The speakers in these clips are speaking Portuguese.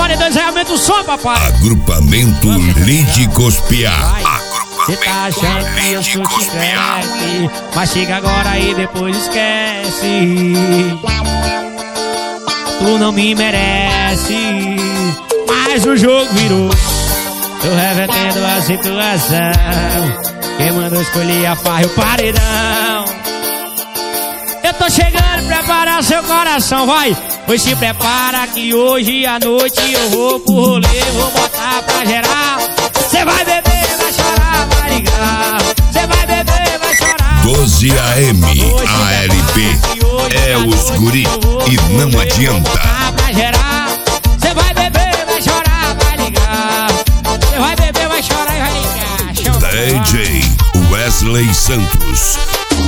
paredões, aumenta o som, papai. Agrupamento Lidicos-Pia. Cê tá achando que eu sou chiclete, mas chega agora e depois esquece. Tu não me merece, mas o jogo virou. Tô revertendo a situação. Quem mandou escolher a farra e o paredão? Eu tô chegando, prepara seu coração, vai. Pois se prepara que hoje à noite eu vou pro rolê, vou botar pra gerar. Cê vai beber, vai chorar, vai ligar. Cê vai beber, vai chorar. 12 AM, ALP, é os guri e não adianta. Pra gerar. Cê vai beber, vai chorar, vai ligar. Cê vai beber, vai chorar e vai ligar. Show. DJ Wesley Santos.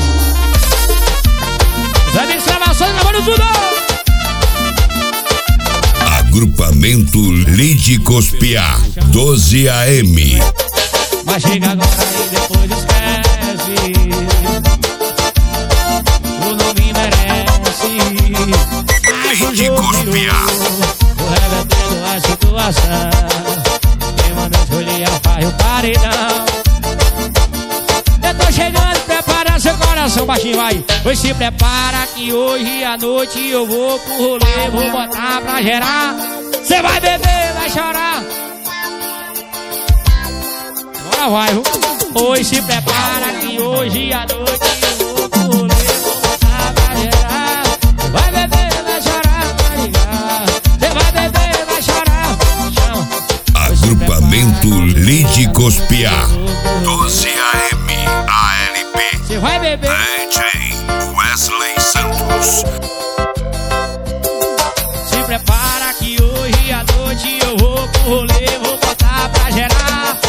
Os amigos gravações, gravando tudo. Agrupamento Lidicos-Pia. 12 AM. Mas chega agora e depois esquece. Tu não me merece. Mas o jogo virou. Tô revertendo a situação. Quem mandou escolher a farra e o paredão? Eu tô chegando, prepara seu coração, baixinho, vai. Pois se prepara que hoje à noite eu vou pro rolê, vou botar pra gerar. Cê vai beber, vai chorar. Agora vai, viu? Pois se prepara que hoje à noite eu vou pro rolê, vou botar pra gerar. Cê vai beber, vai chorar, vai ligar. Cê vai beber, vai chorar. Agrupamento Lidicos-Pia. 12 AM, ALP. Cê vai beber. DJ Wesley Santos. Se prepara que hoje à noite eu vou pro rolê, vou botar pra gerar.